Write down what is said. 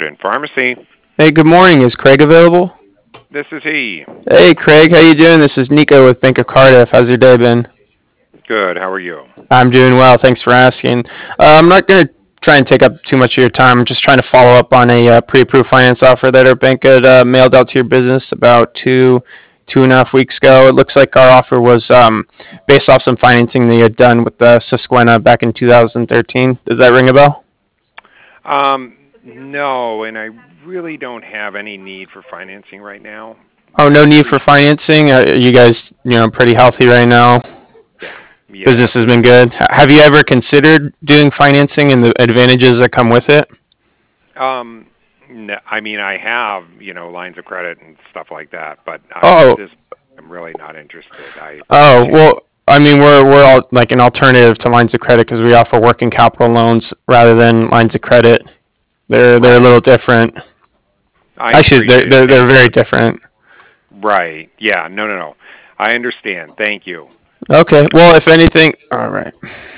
Warden Pharmacy. Hey, good morning. Is Craig available? This is he. Hey, Craig, how you doing? This is Nico with Bank of Cardiff. How's your day been? Good. How are you? I'm doing well. Thanks for asking. I'm not going to try and take up too much of your time. I'm just trying to follow up on a pre-approved finance offer that our bank had mailed out to your business about two and a half weeks ago. It looks like our offer was based off some financing that you had done with Susquehanna back in 2013. Does that ring a bell? No, and I really don't have any need for financing right now. Oh, I no need for appreciate. financing. You guys, pretty healthy right now. Yeah, yeah. Business has been good. Have you ever considered doing financing and the advantages that come with it? Um, no, I mean, I have lines of credit and stuff like that, but Oh, this I'm really not interested. I oh, appreciate. well, I mean, we're all like an alternative to lines of credit because we offer working capital loans rather than lines of credit. They're a Right. little different. I Actually, appreciate it. they're Thank very you. different. Right. Yeah. No. No. No. I understand. Thank you. Okay. Well, if anything, all right.